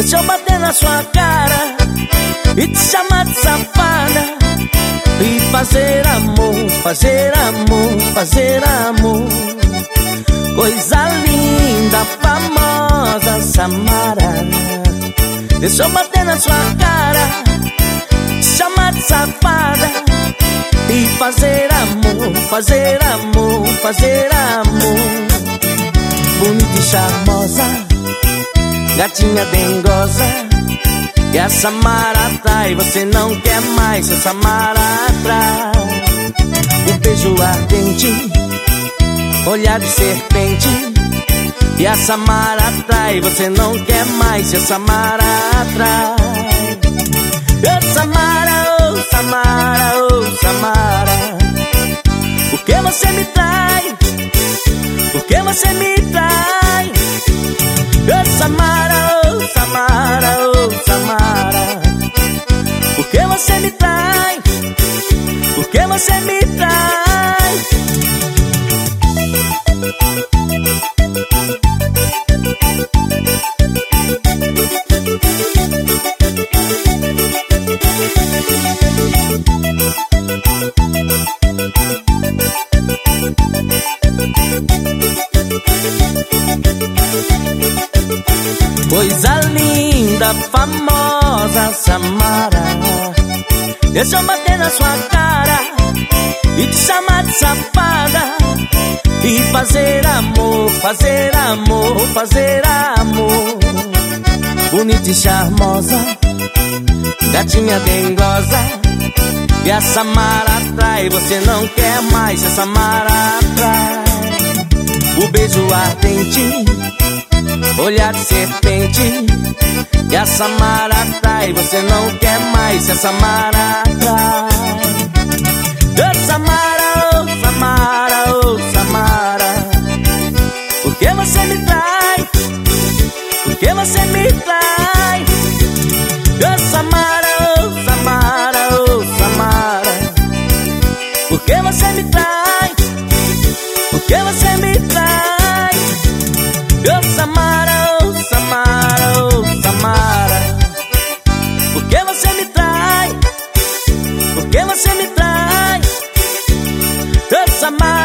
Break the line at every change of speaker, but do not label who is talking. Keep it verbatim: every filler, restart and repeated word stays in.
deixa eu bater na sua cara e te chamar de safada e fazer amor, fazer amor, fazer amor. Coisa linda, famosa Samara. Deixa eu bater na sua cara, te chamar de safada e fazer amor, fazer amor, fazer amor. Bonita e charmosa, gatinha dengosa, e a Samara atrai, você não quer mais se a Samara atrai. Um beijo ardente, olhar de serpente, e a Samara atrai, você não quer mais se a Samara atrai. Oh Samara, oh Samara, oh Samara, por que você me trai? Por que você me trai? Oh Samara, oh Samara, oh Samara, por que você me trai? Por que você me trai? Coisa linda, famosa Samara. Deixa eu bater na sua cara e te chamar de safada e fazer amor, fazer amor, fazer amor. Bonita e charmosa, gatinha dengosa, e a Samara atrai, você não quer mais se a Samara atrai. O beijo ardente, olhar de serpente, e a Samara atrai, você não quer mais se a Samara atrai. Oh Samara, oh Samara, oh Samara, por que você me trai? Por que você me trai? Oh Samara, oh Samara, oh Samara, por que você me trai? Por que você me trai? Oh Samara, oh Samara, oh Samara, por que você me trai? Por que você me trai? Oh Samara.